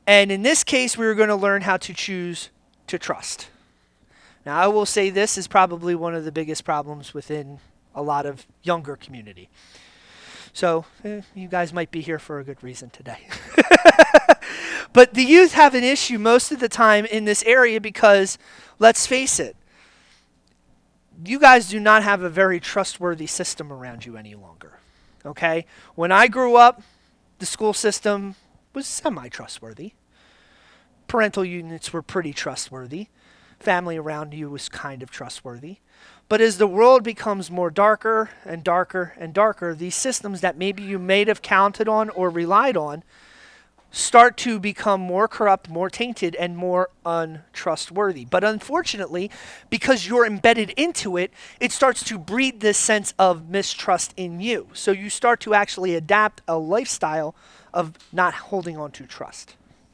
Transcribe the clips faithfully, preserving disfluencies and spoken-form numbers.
And in this case, we were going to learn how to choose to trust. Now, I will say this is probably one of the biggest problems within a lot of younger community. So, eh, you guys might be here for a good reason today. But the youth have an issue most of the time in this area because, let's face it, you guys do not have a very trustworthy system around you any longer. Okay? When I grew up, the school system was semi-trustworthy. Parental units were pretty trustworthy. Family around you was kind of trustworthy. But as the world becomes more darker and darker and darker, these systems that maybe you may have counted on or relied on start to become more corrupt, more tainted, and more untrustworthy. But unfortunately, because you're embedded into it, it starts to breed this sense of mistrust in you. So you start to actually adapt a lifestyle of not holding on to trust.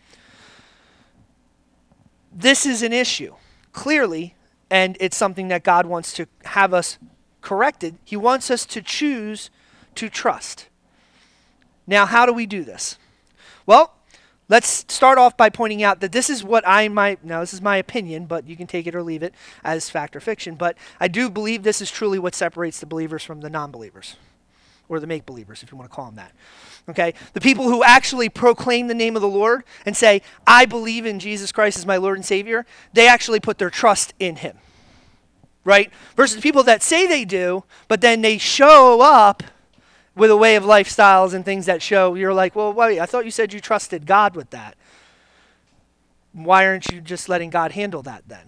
This is an issue, clearly, and it's something that God wants to have us corrected. He wants us to choose to trust. Now, how do we do this? Well, let's start off by pointing out that this is what I might, now this is my opinion, but you can take it or leave it as fact or fiction, but I do believe this is truly what separates the believers from the non-believers, or the make-believers, if you want to call them that. Okay? The people who actually proclaim the name of the Lord and say, I believe in Jesus Christ as my Lord and Savior, they actually put their trust in Him. Right? Versus people that say they do, but then they show up with a way of lifestyles and things that show, you're like, well, wait, I thought you said you trusted God with that. Why aren't you just letting God handle that then?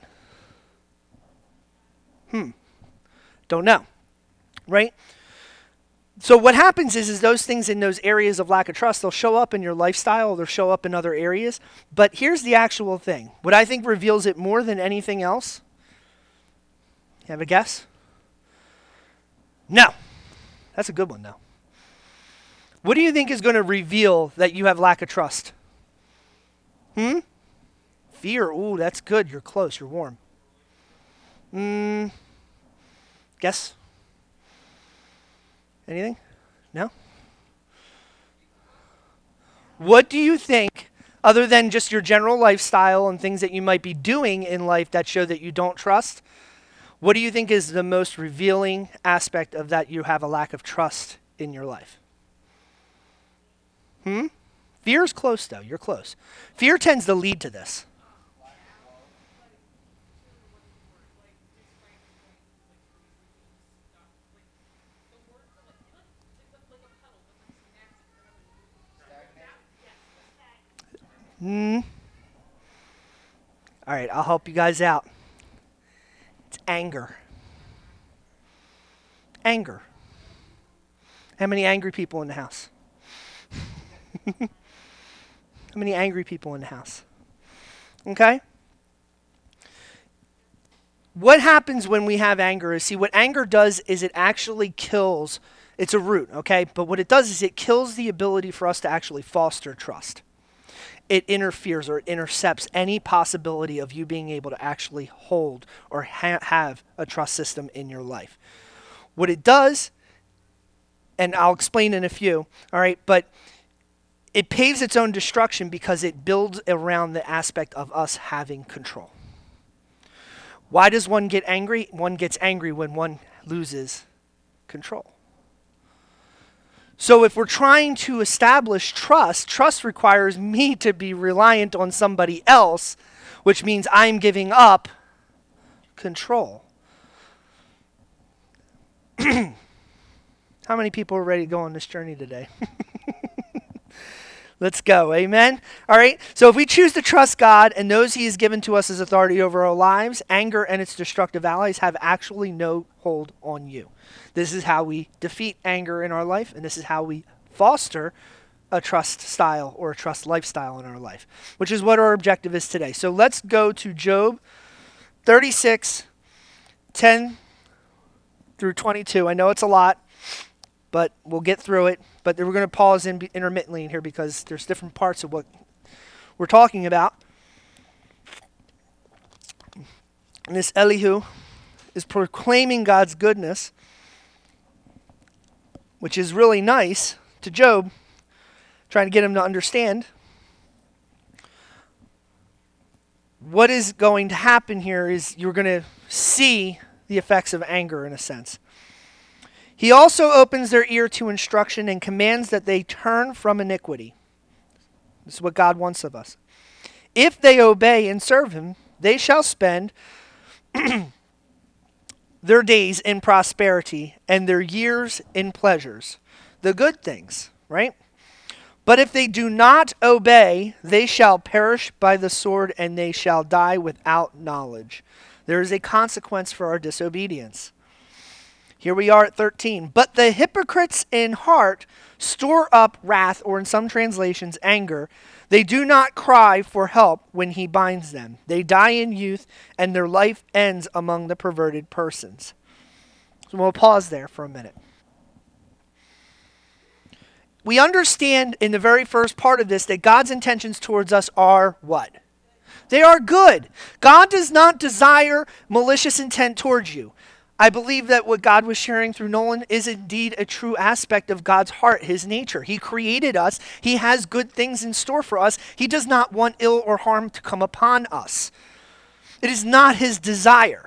Hmm. Don't know. Right? So what happens is, is those things in those areas of lack of trust, they'll show up in your lifestyle, they'll show up in other areas. But here's the actual thing. What I think reveals it more than anything else, you have a guess? No. That's a good one, though. What do you think is going to reveal that you have lack of trust? Hmm? Fear. Ooh, that's good. You're close. You're warm. Hmm. Guess? Anything? No? What do you think, other than just your general lifestyle and things that you might be doing in life that show that you don't trust, what do you think is the most revealing aspect of that you have a lack of trust in your life? Hmm? Fear's close, though. You're close. Fear tends to lead to this. Hmm. All right, I'll help you guys out. It's anger. Anger. How many angry people in the house? How many angry people in the house? Okay? What happens when we have anger is, see, what anger does is it actually kills, it's a root, okay? But what it does is it kills the ability for us to actually foster trust. It interferes or it intercepts any possibility of you being able to actually hold or ha- have a trust system in your life. What it does, and I'll explain in a few, all right, but it paves its own destruction because it builds around the aspect of us having control. Why does one get angry? One gets angry when one loses control. So if we're trying to establish trust, trust requires me to be reliant on somebody else, which means I'm giving up control. How many people are ready to go on this journey today? Let's go. Amen. All right. So if we choose to trust God and those He has given to us as authority over our lives, anger and its destructive allies have actually no hold on you. This is how we defeat anger in our life, and this is how we foster a trust style or a trust lifestyle in our life, which is what our objective is today. So let's go to Job thirty-six, ten through twenty-two. I know it's a lot, but we'll get through it. But we're going to pause in intermittently in here because there's different parts of what we're talking about. And this Elihu is proclaiming God's goodness, which is really nice, to Job, trying to get him to understand. what is going to happen here is you're going to see the effects of anger in a sense. He also opens their ear to instruction and commands that they turn from iniquity. This is what God wants of us. If they obey and serve him, they shall spend their days in prosperity and their years in pleasures, the good things, right? But if they do not obey, they shall perish by the sword and they shall die without knowledge. There is a consequence for our disobedience. Here we are at thirteen. But the hypocrites in heart store up wrath, or in some translations, anger. They do not cry for help when he binds them. They die in youth, and their life ends among the perverted persons. So we'll pause there for a minute. We understand in the very first part of this that God's intentions towards us are what? They are good. God does not desire malicious intent towards you. I believe that what God was sharing through Nolan is indeed a true aspect of God's heart, his nature. He created us. He has good things in store for us. He does not want ill or harm to come upon us. It is not his desire.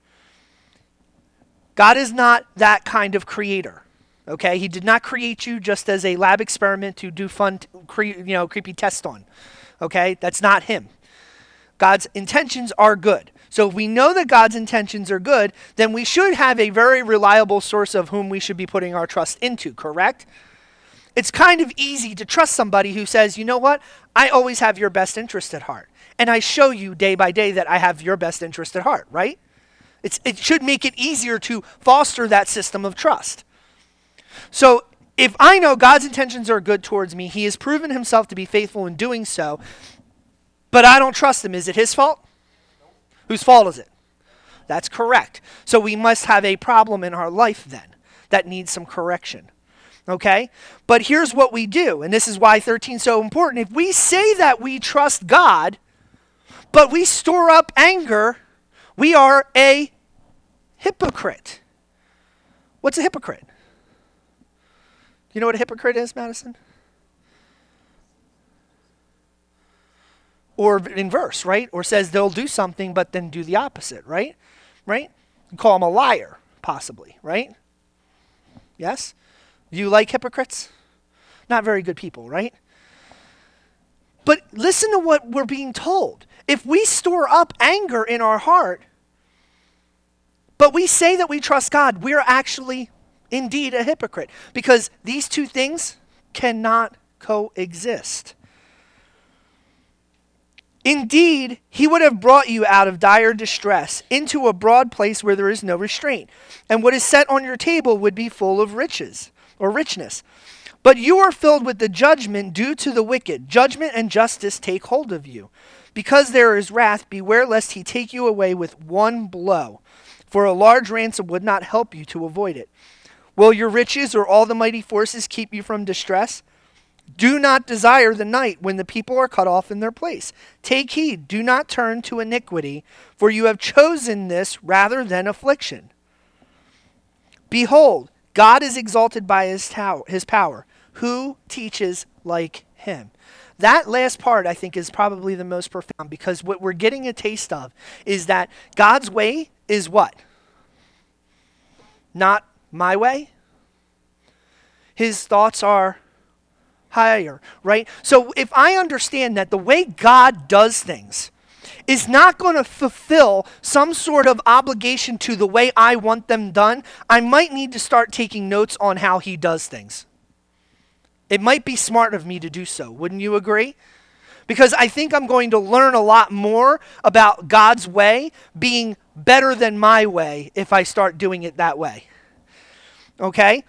God is not that kind of creator. Okay? He did not create you just as a lab experiment to do fun, cre- you know, creepy tests on. Okay? That's not him. God's intentions are good. So if we know that God's intentions are good, then we should have a very reliable source of whom we should be putting our trust into, correct? It's kind of easy to trust somebody who says, you know what, I always have your best interest at heart. And I show you day by day that I have your best interest at heart, right? It's, it should make it easier to foster that system of trust. So if I know God's intentions are good towards me, he has proven himself to be faithful in doing so, but I don't trust him, is it his fault? Whose fault is it? That's correct. So we must have a problem in our life then that needs some correction. Okay? But here's what we do, and this is why thirteen is so important. If we say that we trust God, but we store up anger, we are a hypocrite. What's a hypocrite? You know what a hypocrite is, Madison? Or inverse, right? Or says they'll do something but then do the opposite, right? Right? You call them a liar, possibly, right? Yes? Do you like hypocrites? Not very good people, right? But listen to what we're being told. If we store up anger in our heart, but we say that we trust God, we're actually indeed a hypocrite. Because these two things cannot coexist. Indeed, he would have brought you out of dire distress into a broad place where there is no restraint, and what is set on your table would be full of riches or richness. But you are filled with the judgment due to the wicked. Judgment and justice take hold of you. Because there is wrath, beware lest he take you away with one blow, for a large ransom would not help you to avoid it. Will your riches or all the mighty forces keep you from distress? Do not desire the night when the people are cut off in their place. Take heed, do not turn to iniquity, for you have chosen this rather than affliction. Behold, God is exalted by his, tower, his power. Who teaches like him? That last part, I think, is probably the most profound, because what we're getting a taste of is that God's way is what? Not my way. His thoughts are higher, right? So if I understand that the way God does things is not going to fulfill some sort of obligation to the way I want them done, I might need to start taking notes on how he does things. It might be smart of me to do so. Wouldn't you agree? Because I think I'm going to learn a lot more about God's way being better than my way if I start doing it that way. Okay?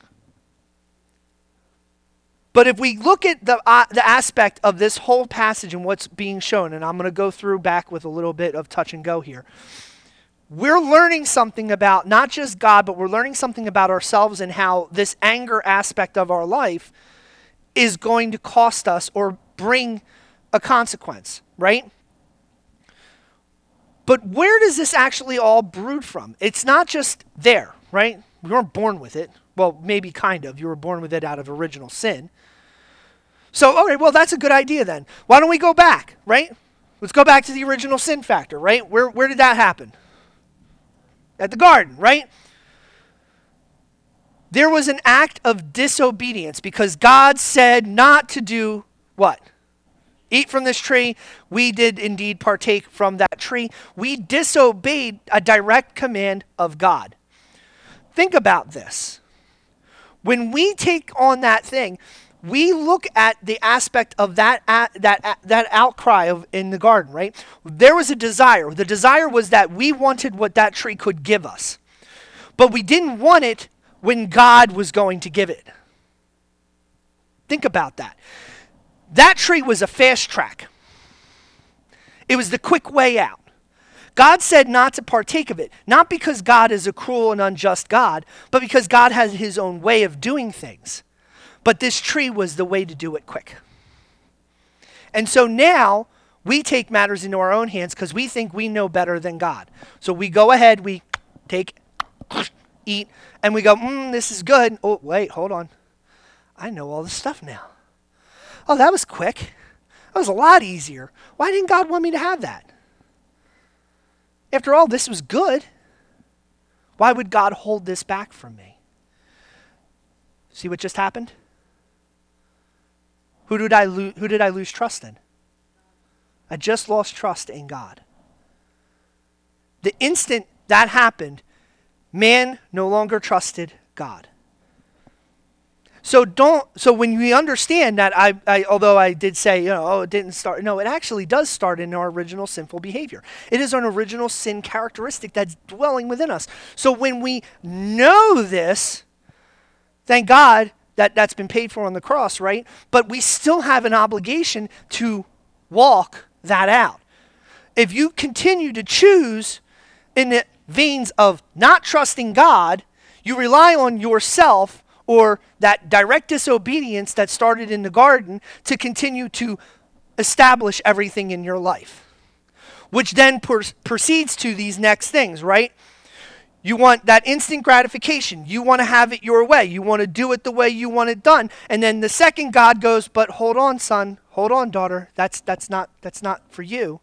But if we look at the uh, the aspect of this whole passage and what's being shown, and I'm going to go through back with a little bit of touch and go here, we're learning something about not just God, but we're learning something about ourselves and how this anger aspect of our life is going to cost us or bring a consequence, right? But where does this actually all brood from? It's not just there, right? We weren't born with it. Well, maybe kind of. You were born with it out of original sin. So, okay, well, that's a good idea then. Why don't we go back, right? Let's go back to the original sin factor, right? Where, where did that happen? At the garden, right? There was an act of disobedience because God said not to do what? Eat from this tree. We did indeed partake from that tree. We disobeyed a direct command of God. Think about this. When we take on that thing, we look at the aspect of that uh, that uh, that outcry of in the garden, right? There was a desire. The desire was that we wanted what that tree could give us. But we didn't want it when God was going to give it. Think about that. That tree was a fast track. It was the quick way out. God said not to partake of it, not because God is a cruel and unjust God, but because God has his own way of doing things. But this tree was the way to do it quick. And so now we take matters into our own hands because we think we know better than God. So we go ahead, we take, eat, and we go, mm, this is good. Oh, wait, hold on. I know all this stuff now. Oh, that was quick. That was a lot easier. Why didn't God want me to have that? After all, this was good. Why would God hold this back from me? See what just happened? Who did I lo- who did I lose trust in? I just lost trust in God. The instant that happened, man no longer trusted God. So don't. So when we understand that, I, I, although I did say, you know, oh, it didn't start. No, it actually does start in our original sinful behavior. It is an original sin characteristic that's dwelling within us. So when we know this, thank God that that's been paid for on the cross, right? But we still have an obligation to walk that out. If you continue to choose in the veins of not trusting God, you rely on yourself or that direct disobedience that started in the garden to continue to establish everything in your life. Which then per- proceeds to these next things, right? You want that instant gratification. You want to have it your way. You want to do it the way you want it done. And then the second God goes, but hold on, son. Hold on, daughter. That's that's not that's not for you.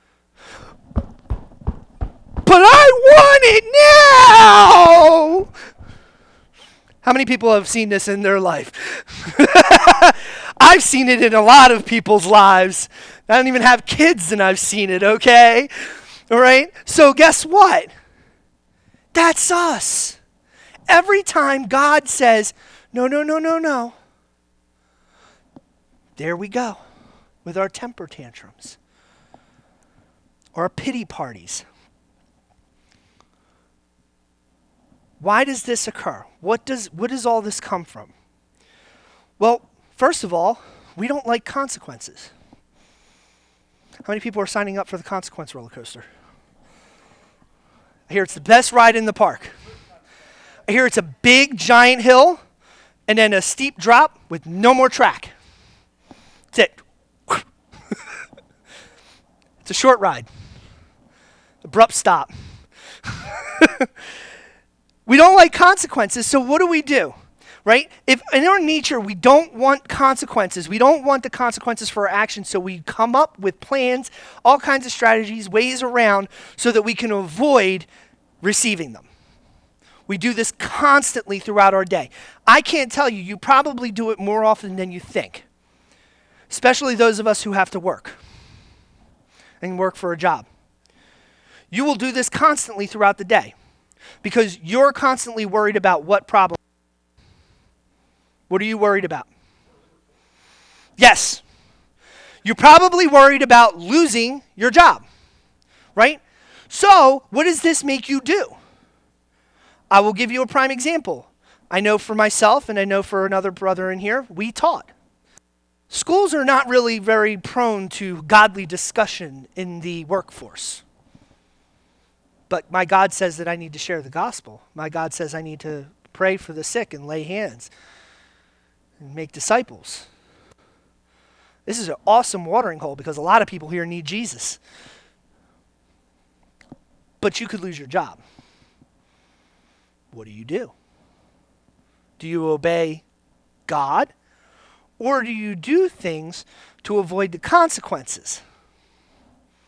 But I want it now! How many people have seen this in their life? I've seen it in a lot of people's lives. I don't even have kids and I've seen it, okay? All right? So guess what? That's us. Every time God says, no, no, no, no, no. There we go with our temper tantrums or our pity parties. Why does this occur? What does what does all this come from? Well, first of all, we don't like consequences. How many people are signing up for the consequence roller coaster? I hear it's the best ride in the park. I hear it's a big giant hill and then a steep drop with no more track. That's it. It's a short ride. Abrupt stop. We don't like consequences, so what do we do? Right? If in our nature we don't want consequences, we don't want the consequences for our actions, so we come up with plans, all kinds of strategies, ways around so that we can avoid receiving them. We do this constantly throughout our day. I can't tell you, you probably do it more often than you think, especially those of us who have to work and work for a job. You will do this constantly throughout the day. Because you're constantly worried about what problem. What are you worried about? Yes. You're probably worried about losing your job, right? So, what does this make you do? I will give you a prime example. I know for myself, and I know for another brother in here, we taught. Schools are not really very prone to godly discussion in the workforce. But my God says that I need to share the gospel. My God says I need to pray for the sick and lay hands and make disciples. This is an awesome watering hole because a lot of people here need Jesus. But you could lose your job. What do you do? Do you obey God? Or do you do things to avoid the consequences?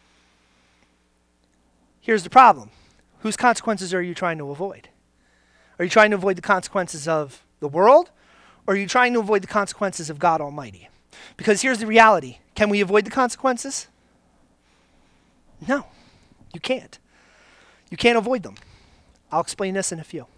Here's the problem. Whose consequences are you trying to avoid? Are you trying to avoid the consequences of the world, or are you trying to avoid the consequences of God Almighty? Because here's the reality. Can we avoid the consequences? No, you can't. You can't avoid them. I'll explain this in a few.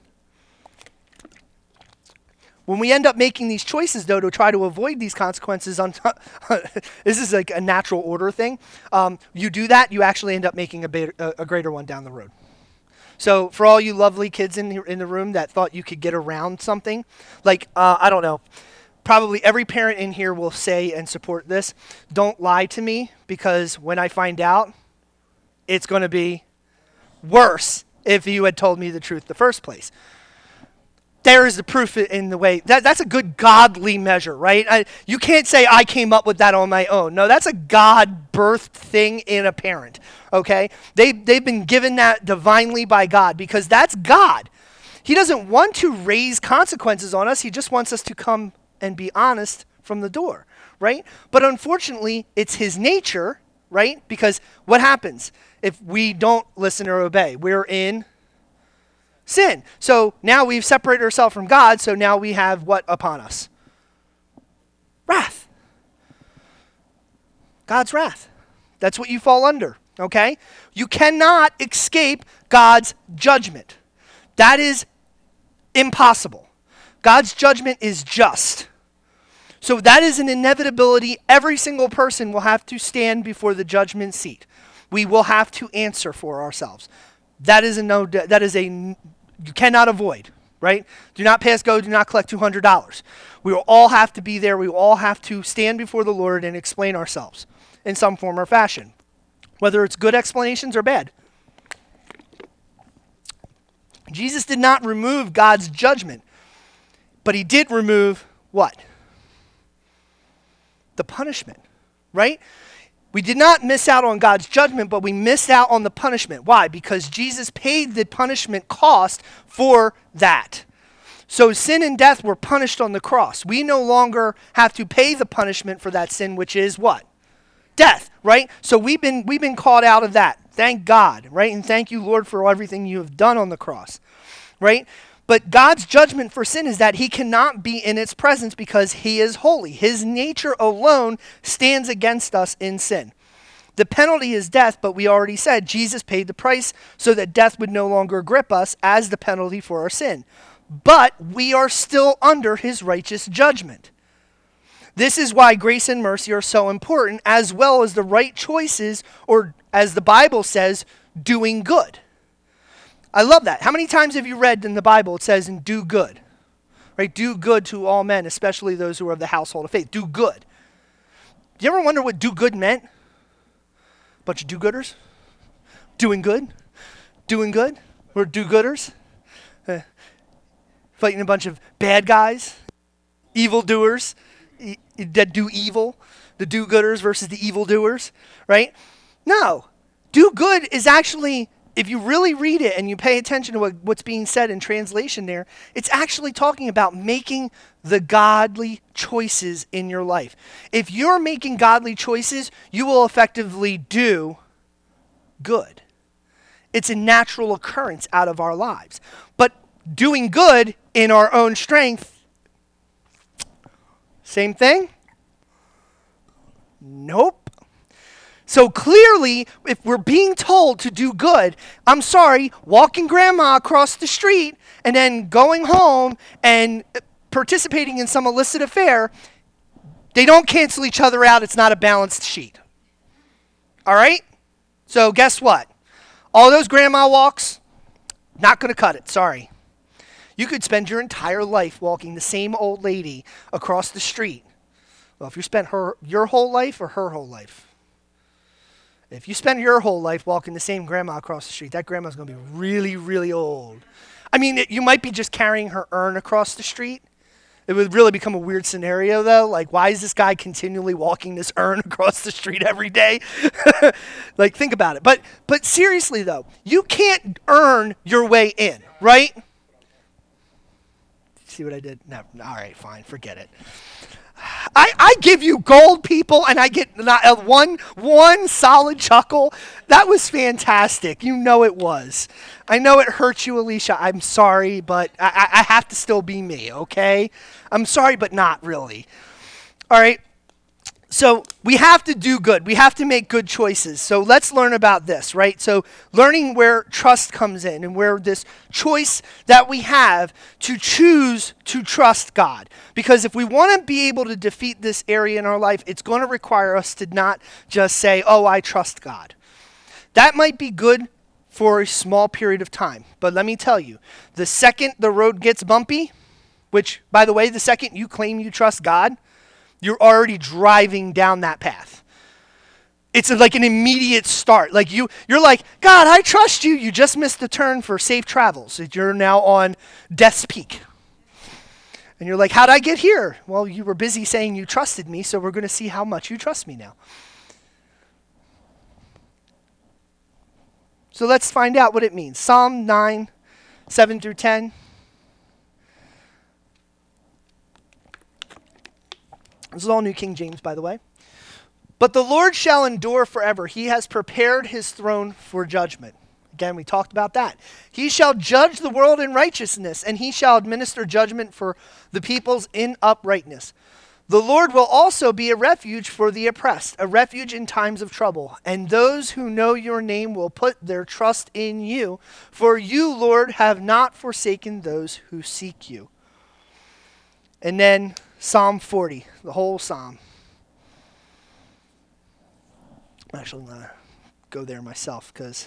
When we end up making these choices, though, to try to avoid these consequences, on t- this is like a natural order thing. Um, you do that, you actually end up making a, be- a, a greater one down the road. So for all you lovely kids in, in the room that thought you could get around something, like, uh, I don't know, probably every parent in here will say and support this, don't lie to me, because when I find out, it's going to be worse if you had told me the truth in the first place. There is the proof in the way. That, that's a good godly measure, right? I, you can't say I came up with that on my own. No, that's a God-birthed thing in a parent, okay? They, they've been given that divinely by God because that's God. He doesn't want to raise consequences on us. He just wants us to come and be honest from the door, right? But unfortunately, it's his nature, right? Because what happens if we don't listen or obey? We're in sin. So now we've separated ourselves from God, so now we have what upon us? Wrath. God's wrath. That's what you fall under, okay? You cannot escape God's judgment. That is impossible. God's judgment is just. So that is an inevitability. Every single person will have to stand before the judgment seat. We will have to answer for ourselves. That is a no. That is a you cannot avoid, right? Do not pass go. Do not collect two hundred dollars. We will all have to be there. We will all have to stand before the Lord and explain ourselves in some form or fashion, whether it's good explanations or bad. Jesus did not remove God's judgment, but he did remove what? The punishment, right? We did not miss out on God's judgment, but we missed out on the punishment. Why? Because Jesus paid the punishment cost for that. So sin and death were punished on the cross. We no longer have to pay the punishment for that sin, which is what? Death, right? So we've been we've been called out of that. Thank God, right? And thank you, Lord, for everything you have done on the cross, right? But God's judgment for sin is that he cannot be in its presence because he is holy. His nature alone stands against us in sin. The penalty is death, but we already said Jesus paid the price so that death would no longer grip us as the penalty for our sin. But we are still under his righteous judgment. This is why grace and mercy are so important, as well as the right choices, or as the Bible says, doing good. I love that. How many times have you read in the Bible it says, and do good? Right? Do good to all men, especially those who are of the household of faith. Do good. Do you ever wonder what do good meant? Bunch of do-gooders? Doing good? Doing good? We're do-gooders? Uh, fighting a bunch of bad guys? Evildoers? E- that do evil? The do-gooders versus the evildoers? Right? No. Do good is actually, if you really read it and you pay attention to what, what's being said in translation there, it's actually talking about making the godly choices in your life. If you're making godly choices, you will effectively do good. It's a natural occurrence out of our lives. But doing good in our own strength, same thing? Nope. So clearly, if we're being told to do good, I'm sorry, walking grandma across the street and then going home and participating in some illicit affair, they don't cancel each other out. It's not a balanced sheet. All right? So guess what? All those grandma walks, not going to cut it. Sorry. You could spend your entire life walking the same old lady across the street. Well, if you spent her your whole life or her whole life? If you spend your whole life walking the same grandma across the street, that grandma's going to be really, really old. I mean, it, you might be just carrying her urn across the street. It would really become a weird scenario, though. Like, why is this guy continually walking this urn across the street every day? Like, think about it. But but seriously, though, you can't earn your way in, right? See what I did? No, all right, fine, forget it. I, I give you gold, people, and I get not a one one solid chuckle. That was fantastic. You know it was. I know it hurt you, Alicia. I'm sorry, but I, I have to still be me, okay? I'm sorry, but not really. All right. So we have to do good. We have to make good choices. So let's learn about this, right? So learning where trust comes in and where this choice that we have to choose to trust God. Because if we want to be able to defeat this area in our life, it's going to require us to not just say, oh, I trust God. That might be good for a small period of time. But let me tell you, the second the road gets bumpy, which, by the way, the second you claim you trust God, you're already driving down that path. It's like an immediate start. Like you, you're like, God, I trust you. You just missed the turn for safe travels. You're now on death's peak. And you're like, how'd I get here? Well, you were busy saying you trusted me, so we're going to see how much you trust me now. So let's find out what it means. Psalm nine, seven through ten. This is all New King James, by the way. But the Lord shall endure forever. He has prepared his throne for judgment. Again, we talked about that. He shall judge the world in righteousness, and he shall administer judgment for the peoples in uprightness. The Lord will also be a refuge for the oppressed, a refuge in times of trouble. And those who know your name will put their trust in you. For you, Lord, have not forsaken those who seek you. And then Psalm forty, the whole psalm. I'm actually going to go there myself because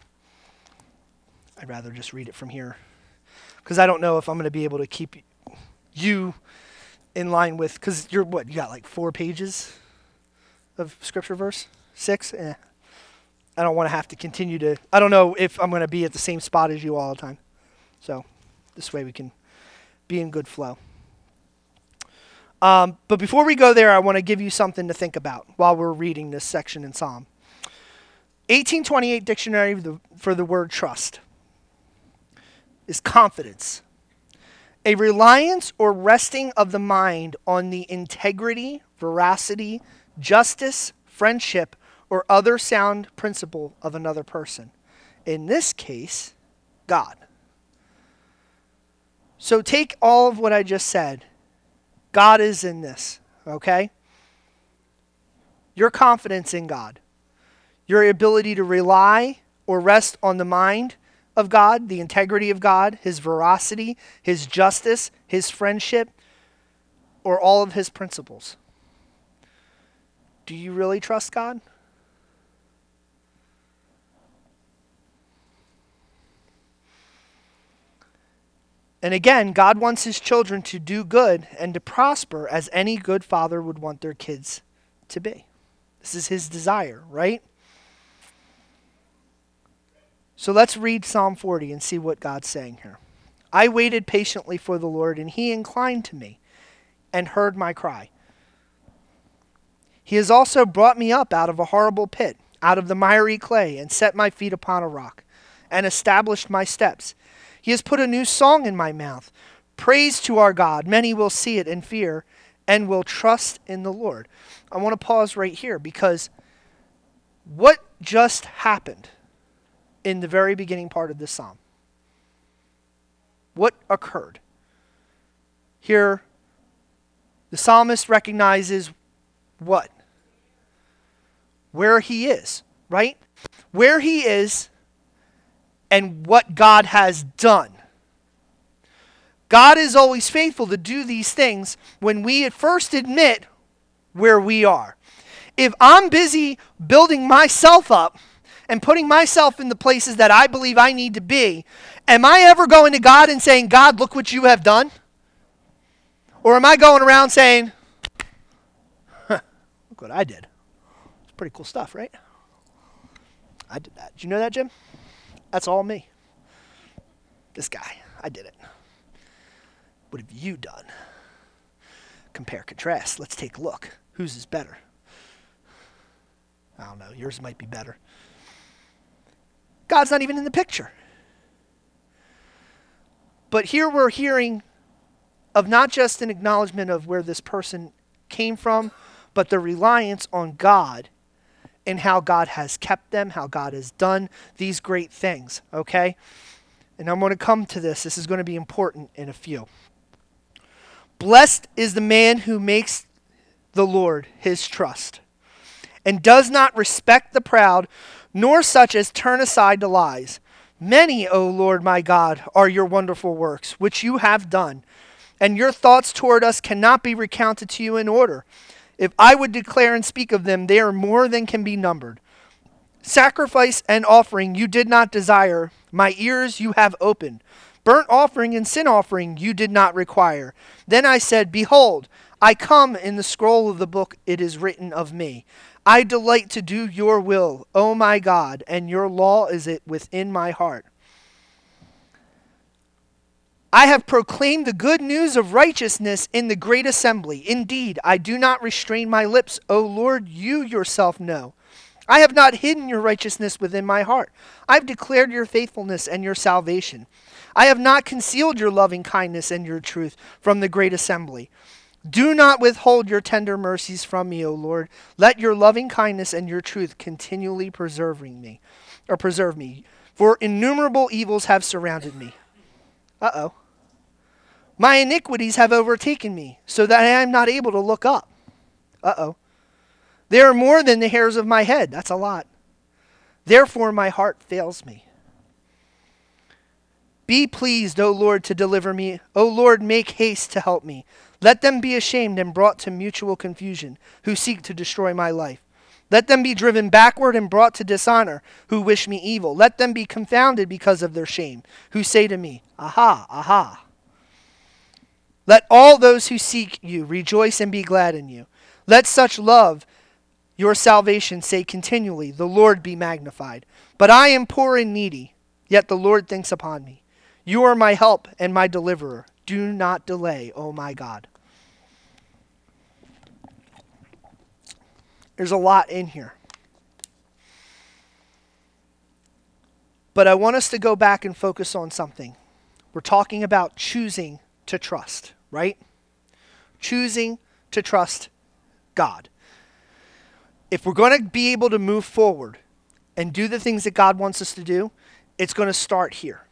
I'd rather just read it from here. Because I don't know if I'm going to be able to keep you in line with, because you're what, you got like four pages of scripture verse? Six? Eh. I don't want to have to continue to, I don't know if I'm going to be at the same spot as you all the time. So this way we can be in good flow. Um, but before we go there, I want to give you something to think about while we're reading this section in Psalm. eighteen twenty-eight dictionary for the, for the word trust is confidence, a reliance or resting of the mind on the integrity, veracity, justice, friendship, or other sound principle of another person. In this case, God. So take all of what I just said. God is in this, okay? Your confidence in God, your ability to rely or rest on the mind of God, the integrity of God, his veracity, his justice, his friendship, or all of his principles. Do you really trust God? And again, God wants his children to do good and to prosper as any good father would want their kids to be. This is his desire, right? So let's read Psalm forty and see what God's saying here. I waited patiently for the Lord, and he inclined to me and heard my cry. He has also brought me up out of a horrible pit, out of the miry clay, and set my feet upon a rock, and established my steps. He has put a new song in my mouth. Praise to our God. Many will see it and fear and will trust in the Lord. I want to pause right here because what just happened in the very beginning part of this psalm? What occurred? Here, the psalmist recognizes what? Where he is, right? Where he is and what God has done. God is always faithful to do these things when we at first admit where we are. If I'm busy building myself up and putting myself in the places that I believe I need to be, am I ever going to God and saying, God, look what you have done? Or am I going around saying, huh, look what I did. It's pretty cool stuff, right? I did that. Did you know that, Jim? That's all me. This guy, I did it. What have you done? Compare, contrast. Let's take a look. Whose is better? I don't know. Yours might be better. God's not even in the picture. But here we're hearing of not just an acknowledgement of where this person came from, but the reliance on God and how God has kept them, how God has done these great things, okay? And I'm going to come to this. This is going to be important in a few. Blessed is the man who makes the Lord his trust, and does not respect the proud, nor such as turn aside to lies. Many, O Lord my God, are your wonderful works, which you have done, and your thoughts toward us cannot be recounted to you in order. If I would declare and speak of them, they are more than can be numbered. Sacrifice and offering you did not desire, my ears you have opened. Burnt offering and sin offering you did not require. Then I said, Behold, I come. In the scroll of the book it is written of me. I delight to do your will, O my God, and your law is it within my heart. I have proclaimed the good news of righteousness in the great assembly. Indeed, I do not restrain my lips, O Lord, you yourself know. I have not hidden your righteousness within my heart. I have declared your faithfulness and your salvation. I have not concealed your loving kindness and your truth from the great assembly. Do not withhold your tender mercies from me, O Lord. Let your loving kindness and your truth continually preserving me, or preserve me. For innumerable evils have surrounded me. Uh-oh. My iniquities have overtaken me, so that I am not able to look up. Uh-oh. They are more than the hairs of my head. That's a lot. Therefore my heart fails me. Be pleased, O Lord, to deliver me. O Lord, make haste to help me. Let them be ashamed and brought to mutual confusion, who seek to destroy my life. Let them be driven backward and brought to dishonor, who wish me evil. Let them be confounded because of their shame, who say to me, Aha, aha. Let all those who seek you rejoice and be glad in you. Let such love your salvation say continually, The Lord be magnified. But I am poor and needy, yet the Lord thinks upon me. You are my help and my deliverer. Do not delay, O my God. There's a lot in here. But I want us to go back and focus on something. We're talking about choosing to trust, right? Choosing to trust God. If we're going to be able to move forward and do the things that God wants us to do, it's going to start here.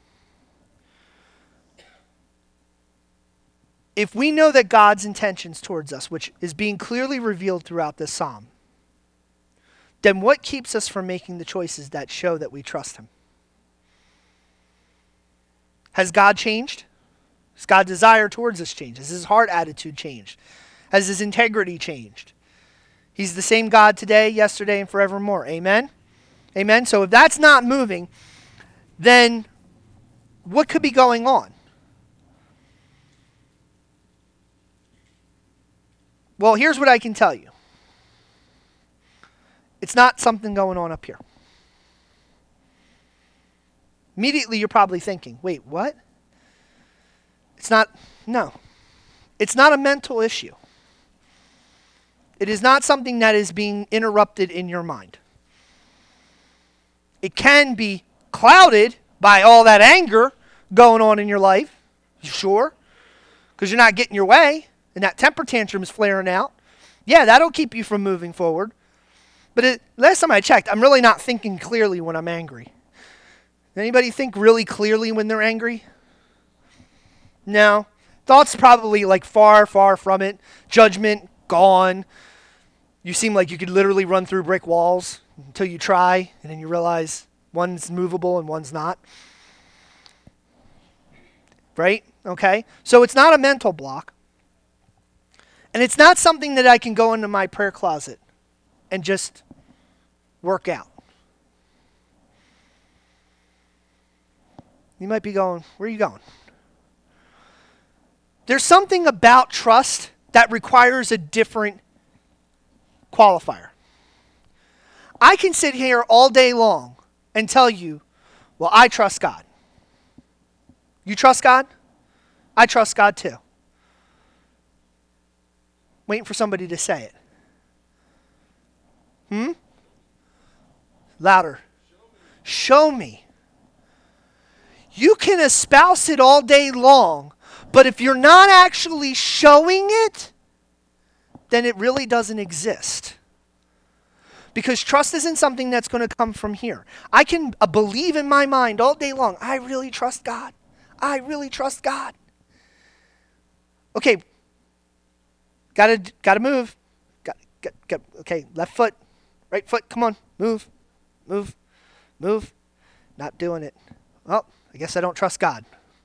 If we know that God's intentions towards us, which is being clearly revealed throughout this psalm, then what keeps us from making the choices that show that we trust him? Has God changed? Has God's desire towards us changed? Has his heart attitude changed? Has his integrity changed? He's the same God today, yesterday, and forevermore. Amen? Amen? So if that's not moving, then what could be going on? Well, here's what I can tell you. It's not something going on up here. Immediately you're probably thinking, wait, what? It's not, no. It's not a mental issue. It is not something that is being interrupted in your mind. It can be clouded by all that anger going on in your life, sure, because you're not getting your way and that temper tantrum is flaring out. Yeah, that'll keep you from moving forward. But it, last time I checked, I'm really not thinking clearly when I'm angry. Anybody think really clearly when they're angry? No. Thoughts probably like far, far from it. Judgment, gone. You seem like you could literally run through brick walls until you try, and then you realize one's movable and one's not. Right? Okay? So it's not a mental block. And it's not something that I can go into my prayer closet and just work out. You might be going, where are you going? There's something about trust that requires a different qualifier. I can sit here all day long and tell you, well, I trust God. You trust God? I trust God too. Waiting for somebody to say it. Hmm? Louder. Show me. You can espouse it all day long, but if you're not actually showing it, then it really doesn't exist. Because trust isn't something that's going to come from here. I can uh, believe in my mind all day long, I really trust God. I really trust God. Okay, gotta gotta move. Got, got, got, okay, left foot, right foot, come on, move, move, move. Not doing it. Well, I guess I don't trust God.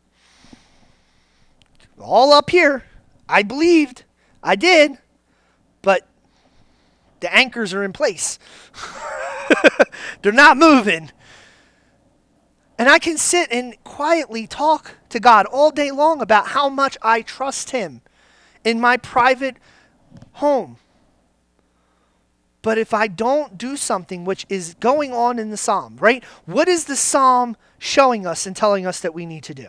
All up here, I believed, I did, but the anchors are in place. They're not moving. And I can sit and quietly talk to God all day long about how much I trust him in my private home. But if I don't do something, which is going on in the psalm, right? What is the psalm showing us and telling us that we need to do?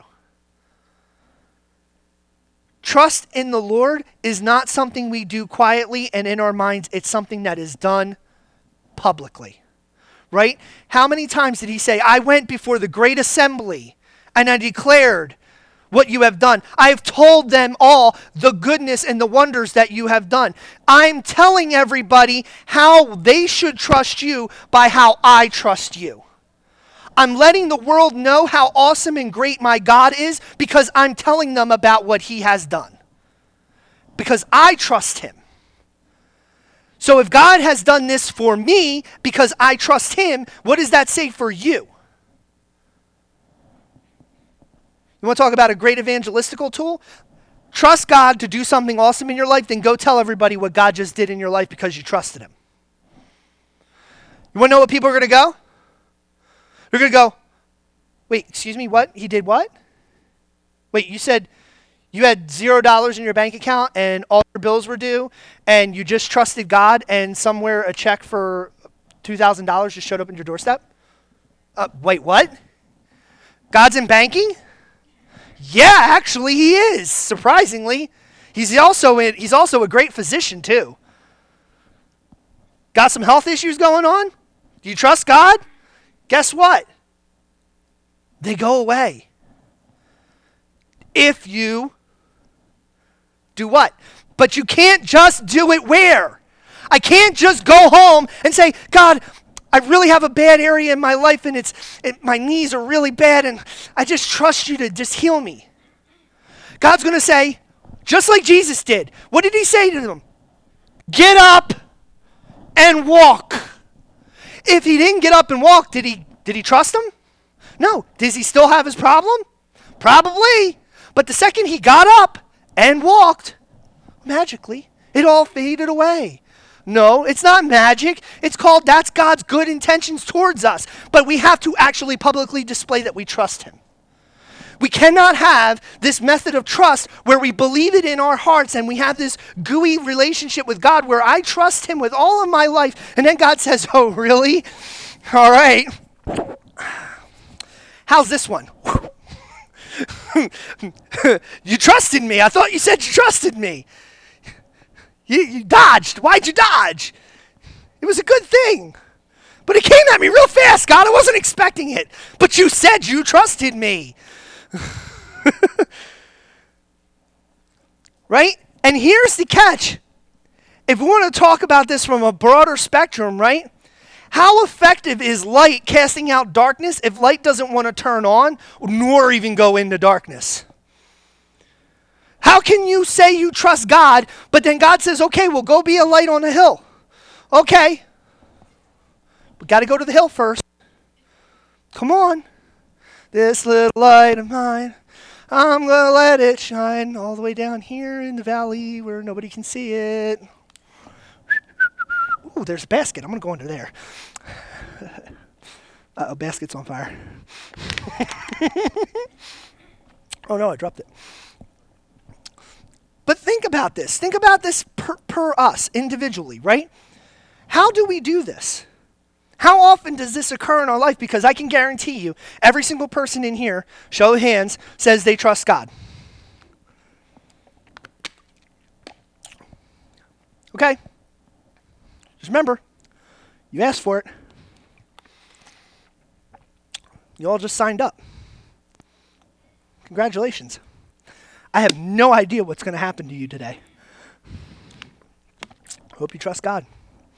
Trust in the Lord is not something we do quietly and in our minds. It's something that is done publicly, right? How many times did he say, I went before the great assembly and I declared what you have done. I have told them all the goodness and the wonders that you have done. I'm telling everybody how they should trust you by how I trust you. I'm letting the world know how awesome and great my God is because I'm telling them about what he has done. Because I trust him. So if God has done this for me because I trust him, what does that say for you? You want to talk about a great evangelistical tool? Trust God to do something awesome in your life, then go tell everybody what God just did in your life because you trusted him. You want to know what people are going to go? They're going to go, wait, excuse me, what? He did what? Wait, you said you had zero dollars in your bank account and all your bills were due and you just trusted God and somewhere a check for two thousand dollars just showed up on your doorstep? Uh, wait, what? God's in banking? Yeah, actually he is, surprisingly. He's also in, he's also a great physician too. Got some health issues going on? Do you trust God? Guess what? They go away. If you do what? But you can't just do it where? I can't just go home and say, God, I really have a bad area in my life and it's it, my knees are really bad and I just trust you to just heal me. God's going to say, just like Jesus did. What did he say to them? Get up and walk. If he didn't get up and walk, did he did he trust him? No. Does he still have his problem? Probably. But the second he got up and walked, magically, it all faded away. No, it's not magic. It's called, that's God's good intentions towards us. But we have to actually publicly display that we trust him. We cannot have this method of trust where we believe it in our hearts and we have this gooey relationship with God where I trust him with all of my life. And then God says, oh, really? All right. How's this one? You trusted me. I thought you said you trusted me. You, you dodged. Why'd you dodge? It was a good thing. But it came at me real fast, God. I wasn't expecting it. But you said you trusted me. Right? And here's the catch. If we want to talk about this from a broader spectrum, right? How effective is light casting out darkness if light doesn't want to turn on nor even go into darkness? How can you say you trust God, but then God says, okay, well, go be a light on a hill. Okay. We got to go to the hill first. Come on. This little light of mine, I'm going to let it shine all the way down here in the valley where nobody can see it. Ooh, there's a basket. I'm going to go under there. Uh-oh, basket's on fire. Oh, no, I dropped it. But think about this. Think about this per, per us, individually, right? How do we do this? How often does this occur in our life? Because I can guarantee you, every single person in here, show of hands, says they trust God. Okay? Just remember, you asked for it. You all just signed up. Congratulations. I have no idea what's going to happen to you today. Hope you trust God.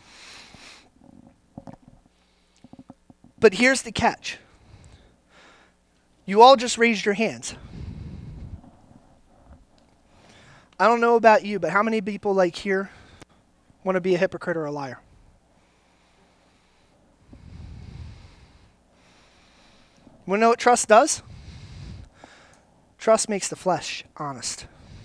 But here's the catch. You all just raised your hands. I don't know about you, but how many people like here want to be a hypocrite or a liar? You want to know what trust does? Trust makes the flesh honest.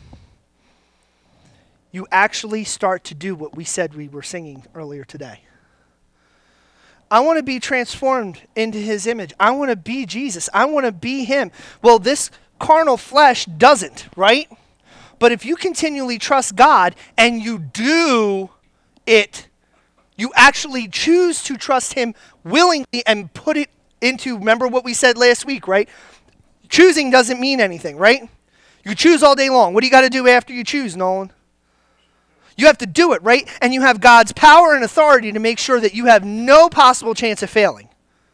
You actually start to do what we said we were singing earlier today. I want to be transformed into his image. I want to be Jesus. I want to be him. Well, this carnal flesh doesn't, right? But if you continually trust God and you do it, you actually choose to trust him willingly and put it into, remember what we said last week, right? Choosing doesn't mean anything, right? You choose all day long. What do you got to do after you choose, Nolan? You have to do it, right? And you have God's power and authority to make sure that you have no possible chance of failing.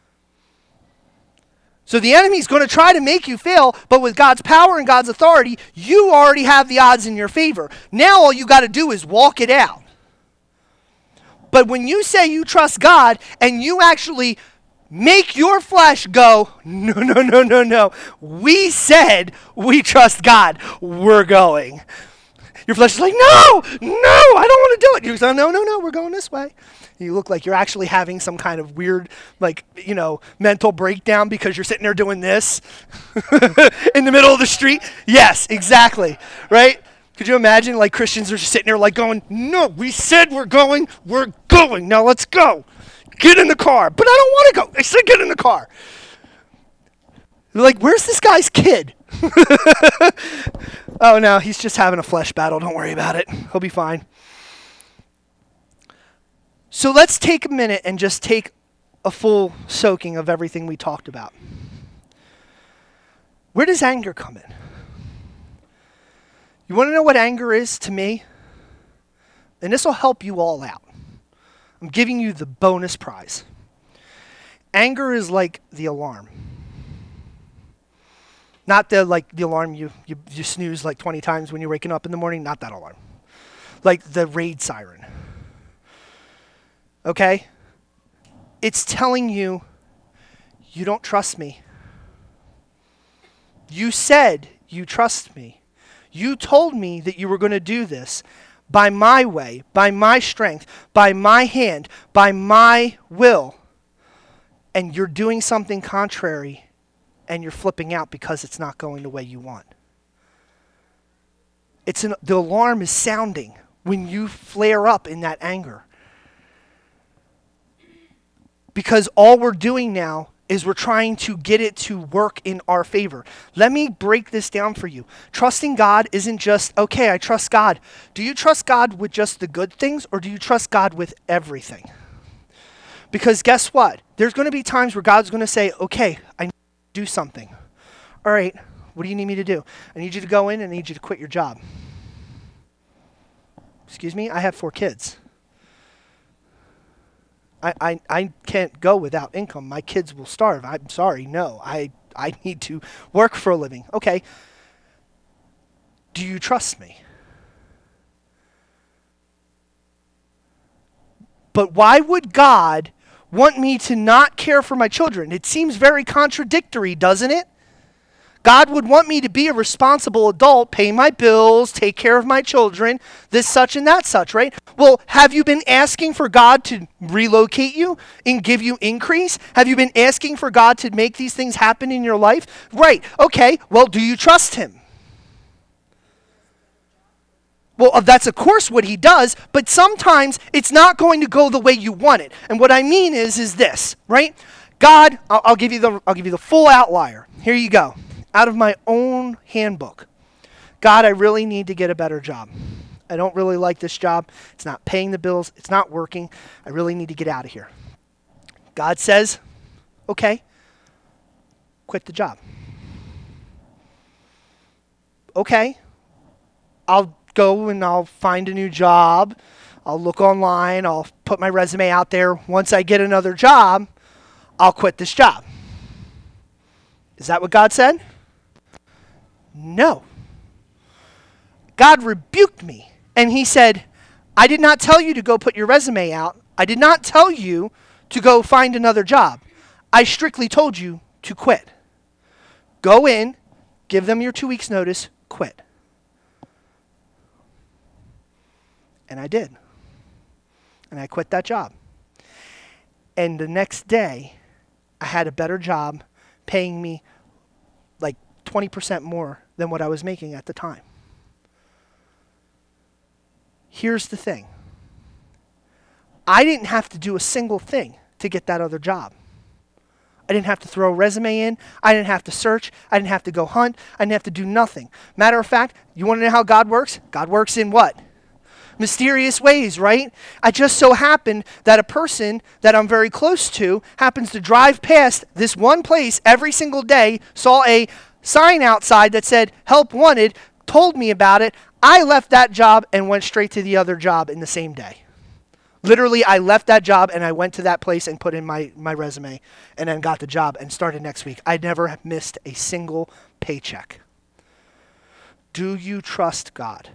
So the enemy's going to try to make you fail, but with God's power and God's authority, you already have the odds in your favor. Now all you got to do is walk it out. But when you say you trust God and you actually make your flesh go, no, no, no, no, no. We said we trust God. We're going. Your flesh is like, no, no, I don't want to do it. You say, no, no, no, we're going this way. You look like you're actually having some kind of weird, like, you know, mental breakdown because you're sitting there doing this in the middle of the street. Yes, exactly, right? Could you imagine, like, Christians are just sitting there like going, no, we said we're going, we're going. Now let's go. Get in the car. But I don't want to go. I said get in the car. They're like, where's this guy's kid? Oh, no, he's just having a flesh battle. Don't worry about it. He'll be fine. So let's take a minute and just take a full soaking of everything we talked about. Where does anger come in? You want to know what anger is to me? And this will help you all out. I'm giving you the bonus prize. Anger is like the alarm. Not the like the alarm you, you, you snooze like twenty times when you're waking up in the morning. Not that alarm. Like the raid siren. Okay? It's telling you, you don't trust me. You said you trust me. You told me that you were going to do this by my way, by my strength, by my hand, by my will. And you're doing something contrary and you're flipping out because it's not going the way you want. It's an, the alarm is sounding when you flare up in that anger. Because all we're doing now is we're trying to get it to work in our favor. Let me break this down for you. Trusting God isn't just, okay, I trust God. Do you trust God with just the good things, or do you trust God with everything? Because guess what? There's going to be times where God's going to say, okay, I need to do something. All right, what do you need me to do? I need you to go in and I need you to quit your job. Excuse me? I have four kids. I, I, I can't go without income. My kids will starve. I'm sorry. No, I, I need to work for a living. Okay. Do you trust me? But why would God want me to not care for my children? It seems very contradictory, doesn't it? God would want me to be a responsible adult, pay my bills, take care of my children, this such and that such, right? Well, have you been asking for God to relocate you and give you increase? Have you been asking for God to make these things happen in your life? Right. Okay. Well, do you trust him? Well, that's of course what he does, but sometimes it's not going to go the way you want it. And what I mean is, is this, right? God, I'll, I'll give you the, I'll give you the full outlier. Here you go. Out of my own handbook. God, I really need to get a better job. I don't really like this job. It's not paying the bills. It's not working. I really need to get out of here. God says, okay, quit the job. Okay, I'll go and I'll find a new job. I'll look online. I'll put my resume out there. Once I get another job, I'll quit this job. Is that what God said? No. God rebuked me and he said, I did not tell you to go put your resume out. I did not tell you to go find another job. I strictly told you to quit. Go in, give them your two weeks notice, quit. And I did. And I quit that job. And the next day, I had a better job paying me like twenty percent more than what I was making at the time. Here's the thing. I didn't have to do a single thing to get that other job. I didn't have to throw a resume in. I didn't have to search. I didn't have to go hunt. I didn't have to do nothing. Matter of fact, you want to know how God works? God works in what? Mysterious ways, right? I just so happened that a person that I'm very close to happens to drive past this one place every single day, saw a sign outside that said, help wanted, told me about it. I left that job and went straight to the other job in the same day. Literally, I left that job and I went to that place and put in my, my resume and then got the job and started next week. I never missed a single paycheck. Do you trust God?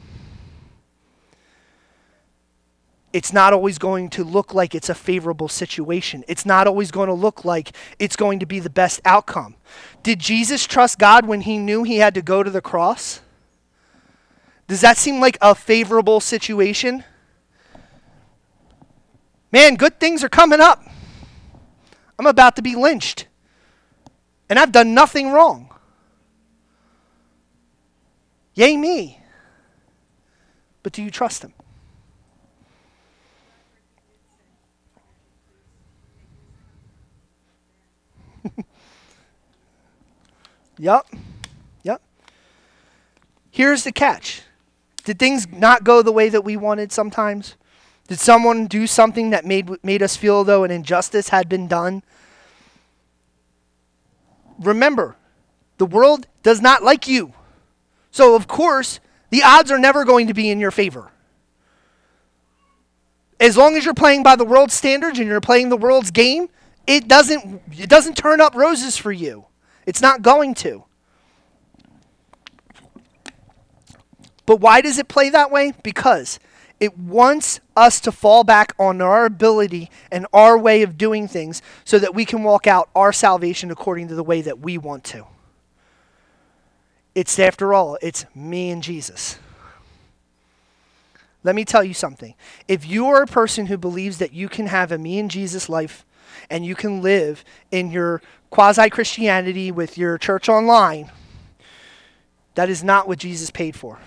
It's not always going to look like it's a favorable situation. It's not always going to look like it's going to be the best outcome. Did Jesus trust God when he knew he had to go to the cross? Does that seem like a favorable situation? Man, good things are coming up. I'm about to be lynched. And I've done nothing wrong. Yay me. But do you trust him? Yep. Yep. Here's the catch. Did things not go the way that we wanted sometimes? Did someone do something that made made us feel though an injustice had been done? Remember, the world does not like you. So of course, the odds are never going to be in your favor. As long as you're playing by the world's standards and you're playing the world's game, it doesn't it doesn't turn up roses for you. It's not going to. But why does it play that way? Because it wants us to fall back on our ability and our way of doing things so that we can walk out our salvation according to the way that we want to. It's, after all, it's me and Jesus. Let me tell you something. If you are a person who believes that you can have a me and Jesus life and you can live in your quasi-Christianity with your church online, that is not what Jesus paid for.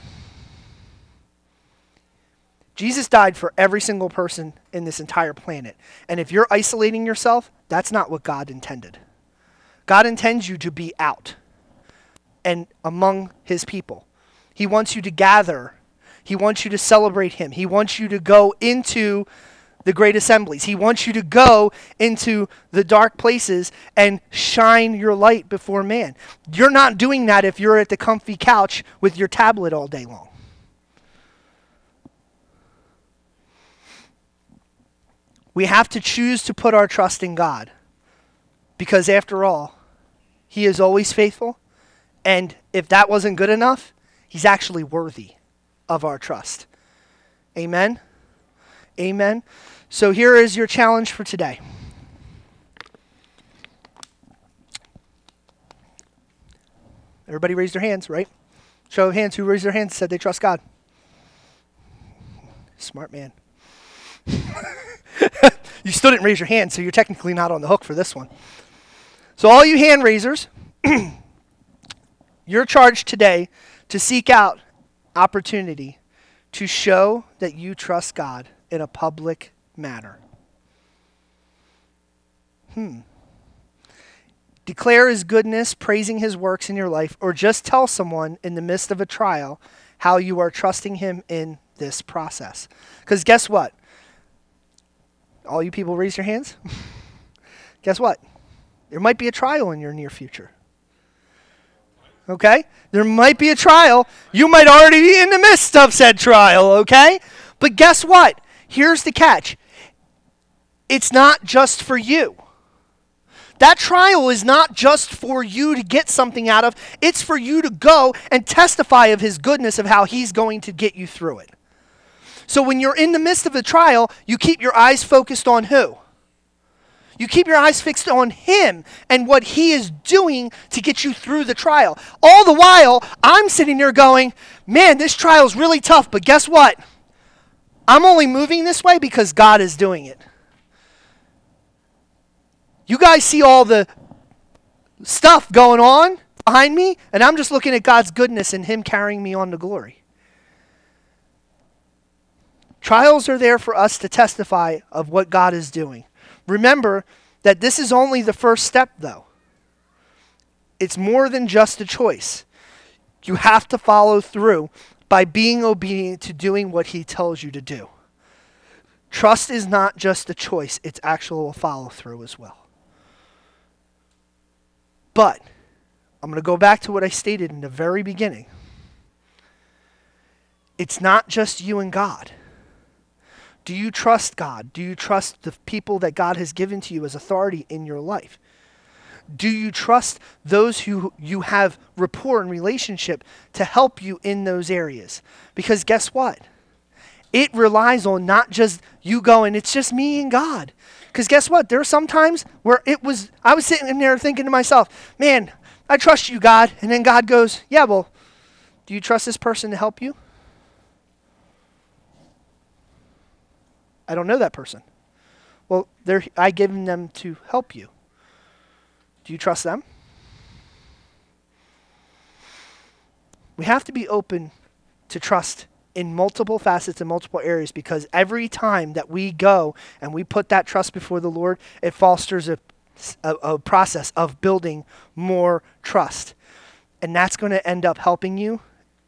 Jesus died for every single person in this entire planet. And if you're isolating yourself, that's not what God intended. God intends you to be out and among his people. He wants you to gather. He wants you to celebrate him. He wants you to go into the great assemblies. He wants you to go into the dark places and shine your light before man. You're not doing that if you're at the comfy couch with your tablet all day long. We have to choose to put our trust in God because after all, he is always faithful. And if that wasn't good enough, he's actually worthy of our trust. Amen? Amen. So here is your challenge for today. Everybody raised their hands, right? Show of hands. Who raised their hands and said they trust God? Smart man. You still didn't raise your hand, so you're technically not on the hook for this one. So all you hand raisers, you're charged today to seek out opportunity to show that you trust God in a public manner. Hmm. Declare his goodness, praising his works in your life, or just tell someone in the midst of a trial how you are trusting him in this process. Because guess what? All you people raise your hands. Guess what? There might be a trial in your near future. Okay? There might be a trial. You might already be in the midst of said trial, okay? But guess what? Here's the catch. It's not just for you. That trial is not just for you to get something out of. It's for you to go and testify of his goodness, of how he's going to get you through it. So when you're in the midst of a trial, you keep your eyes focused on who? You keep your eyes fixed on him and what he is doing to get you through the trial. All the while, I'm sitting there going, man, this trial is really tough, but guess what? I'm only moving this way because God is doing it. You guys see all the stuff going on behind me, and I'm just looking at God's goodness and him carrying me on to glory. Trials are there for us to testify of what God is doing. Remember that this is only the first step, though. It's more than just a choice. You have to follow through by being obedient to doing what he tells you to do. Trust is not just a choice, it's actual follow through as well. But I'm going to go back to what I stated in the very beginning. It's not just you and God. Do you trust God? Do you trust the people that God has given to you as authority in your life? Do you trust those who you have rapport and relationship to help you in those areas? Because guess what? It relies on not just you going, it's just me and God. Because guess what? There are some times where it was, I was sitting in there thinking to myself, man, I trust you, God. And then God goes, yeah, well, do you trust this person to help you? I don't know that person. Well, they're, I given them to help you. Do you trust them? We have to be open to trust in multiple facets and multiple areas, because every time that we go and we put that trust before the Lord, it fosters a, a, a process of building more trust. And that's going to end up helping you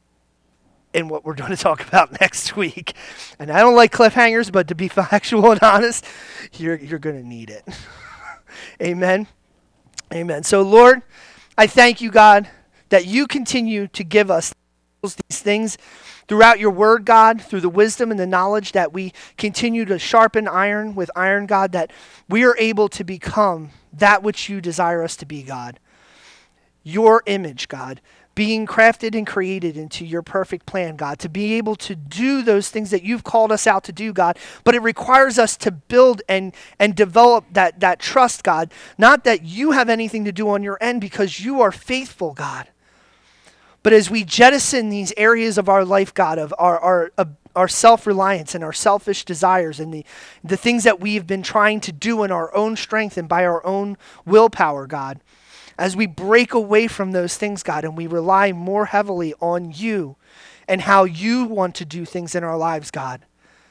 in what we're going to talk about next week. And I don't like cliffhangers, but to be factual and honest, you're, you're going to need it. Amen. Amen. So, Lord, I thank you, God, that you continue to give us these things throughout your word, God, through the wisdom and the knowledge that we continue to sharpen iron with iron, God, that we are able to become that which you desire us to be, God. Your image, God, being crafted and created into your perfect plan, God, to be able to do those things that you've called us out to do, God. But it requires us to build and, and develop that, that trust, God. Not that you have anything to do on your end, because you are faithful, God. But as we jettison these areas of our life, God, of our our, uh, our self-reliance and our selfish desires and the, the things that we've been trying to do in our own strength and by our own willpower, God, as we break away from those things, God, and we rely more heavily on you and how you want to do things in our lives, God,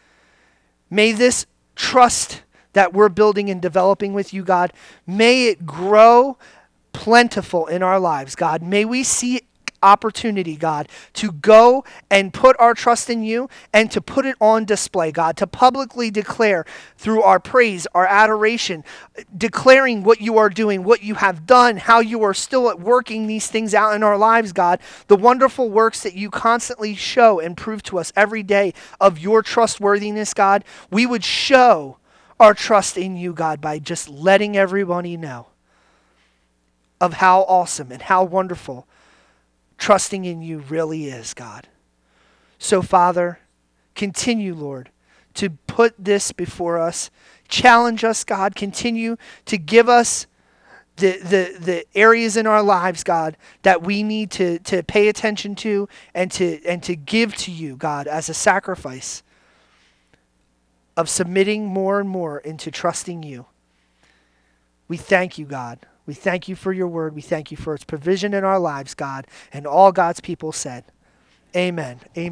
may this trust that we're building and developing with you, God, may it grow plentiful in our lives, God. May we see opportunity, God, to go and put our trust in you and to put it on display, God, to publicly declare through our praise, our adoration, declaring what you are doing, what you have done, how you are still at working these things out in our lives, God, the wonderful works that you constantly show and prove to us every day of your trustworthiness, God. We would show our trust in you, God, by just letting everybody know of how awesome and how wonderful trusting in you really is, God. So, Father, continue, Lord, to put this before us. Challenge us, God. Continue to give us the, the, the areas in our lives, God, that we need to, to pay attention to and to and to give to you, God, as a sacrifice of submitting more and more into trusting you. We thank you, God. We thank you for your word. We thank you for its provision in our lives, God. And all God's people said, amen. Amen.